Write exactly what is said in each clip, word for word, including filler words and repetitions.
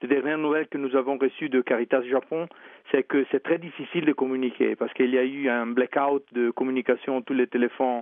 Les dernières nouvelles que nous avons reçues de Caritas Japon, c'est que c'est très difficile de communiquer parce qu'il y a eu un blackout de communication. Tous les téléphones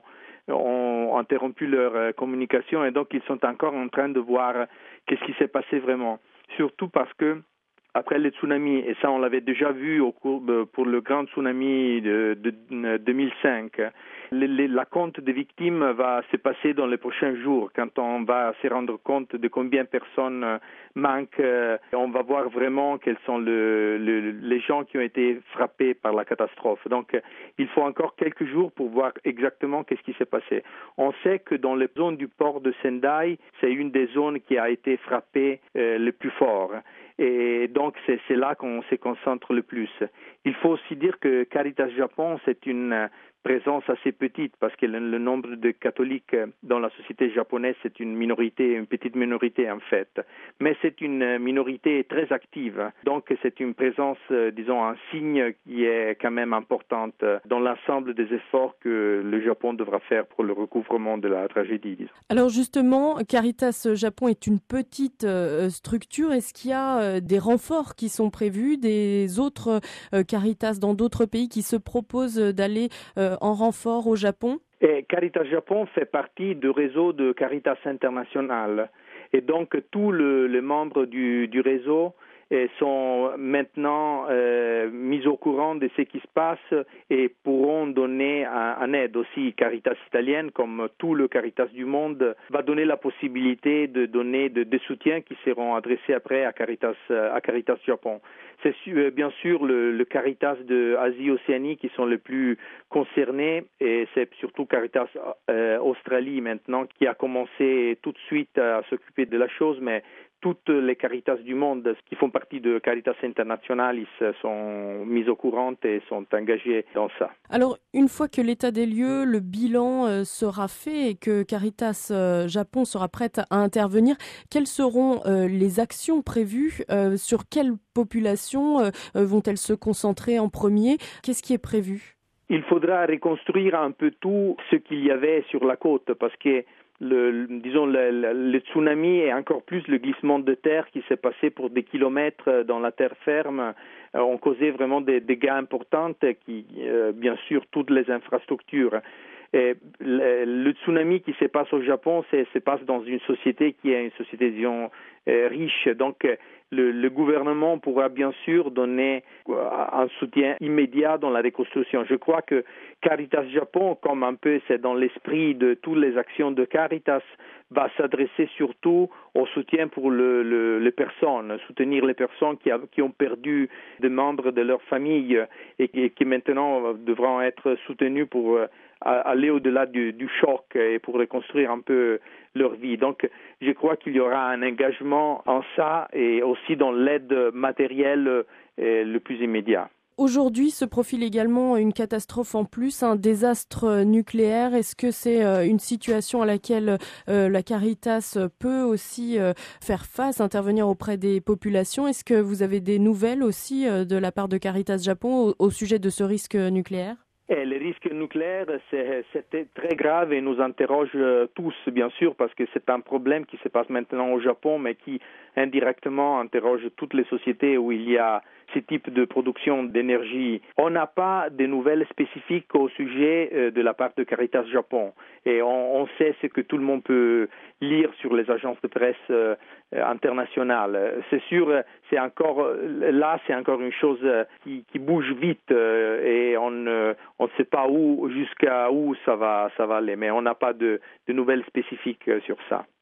ont interrompu leur communication et donc ils sont encore en train de voir qu'est-ce qui s'est passé vraiment. Surtout parce que après le tsunami, et ça on l'avait déjà vu au cours de, pour le grand tsunami de, de, de deux mille cinq, le, le, la compte des victimes va se passer dans les prochains jours quand on va se rendre compte de combien de personnes manquent. On va voir vraiment quels sont le, le, les gens qui ont été frappés par la catastrophe. Donc il faut encore quelques jours pour voir exactement qu'est-ce qui s'est passé. On sait que dans les zones du port de Sendai, c'est une des zones qui a été frappée euh, le plus fort. Et donc, c'est, c'est là qu'on se concentre le plus. Il faut aussi dire que Caritas Japon, c'est une présence assez petite parce que le, le nombre de catholiques dans la société japonaise, c'est une minorité, une petite minorité en fait. Mais c'est une minorité très active. Donc, c'est une présence, disons, un signe qui est quand même importante dans l'ensemble des efforts que le Japon devra faire pour le recouvrement de la tragédie. Disons. Alors justement, Caritas Japon est une petite euh, structure. Est-ce qu'il y a euh, des renforts qui sont prévus, des autres euh, Caritas dans d'autres pays qui se proposent d'aller euh, en renfort au Japon? Et Caritas Japon fait partie du réseau de Caritas International. Et donc, tous le, les membres du, du réseau eh, sont maintenant euh, mis au courant de ce qui se passe et pourront donner un, un aide aussi. Caritas italienne, comme tout le Caritas du monde, va donner la possibilité de donner des de soutiens qui seront adressés après à Caritas, à Caritas Japon. C'est bien sûr le, le Caritas de Asie-Océanie qui sont les plus concernés et c'est surtout Caritas euh, Australie maintenant qui a commencé tout de suite à s'occuper de la chose, mais toutes les Caritas du monde qui font partie de Caritas Internationalis sont mises au courant et sont engagées dans ça. Alors, une fois que l'état des lieux, le bilan euh, sera fait et que Caritas euh, Japon sera prête à intervenir, quelles seront euh, les actions prévues? euh, Sur quelle population euh, vont-elles se concentrer en premier? Qu'est-ce qui est prévu? Il faudra reconstruire un peu tout ce qu'il y avait sur la côte parce que Le, le, disons, le, le, le tsunami et encore plus le glissement de terre qui s'est passé pour des kilomètres dans la terre ferme euh, ont causé vraiment des dégâts importants qui, euh, bien sûr, toutes les infrastructures. Et le, le tsunami qui se passe au Japon, c'est, se passe dans une société qui est une société, disons, euh, riche. Donc, le, le gouvernement pourra bien sûr donner un soutien immédiat dans la reconstruction. Je crois que Caritas Japon, comme un peu c'est dans l'esprit de toutes les actions de Caritas, va s'adresser surtout au soutien pour le, le, les personnes, soutenir les personnes qui, a, qui ont perdu des membres de leur famille et qui, qui maintenant devront être soutenues pour aller au-delà du, du choc et pour reconstruire un peu leur vie. Donc, je crois qu'il y aura un engagement en ça et aussi dans l'aide matérielle le plus immédiat. Aujourd'hui se profile également une catastrophe en plus, un désastre nucléaire. Est-ce que c'est une situation à laquelle euh, la Caritas peut aussi euh, faire face, intervenir auprès des populations? Est-ce que vous avez des nouvelles aussi euh, de la part de Caritas Japon au, au sujet de ce risque nucléaire? Et le risque nucléaire, c'est, c'était très grave et nous interroge tous, bien sûr, parce que c'est un problème qui se passe maintenant au Japon, mais qui indirectement interroge toutes les sociétés où il y a ce type de production d'énergie. On n'a pas de nouvelles spécifiques au sujet de la part de Caritas Japon. Et on, on sait ce que tout le monde peut lire sur les agences de presse euh, internationales. C'est sûr, c'est encore, là, c'est encore une chose qui, qui bouge vite euh, et on euh, on ne sait pas où, jusqu'à où ça va, ça va aller. Mais on n'a pas de, de nouvelles spécifiques sur ça.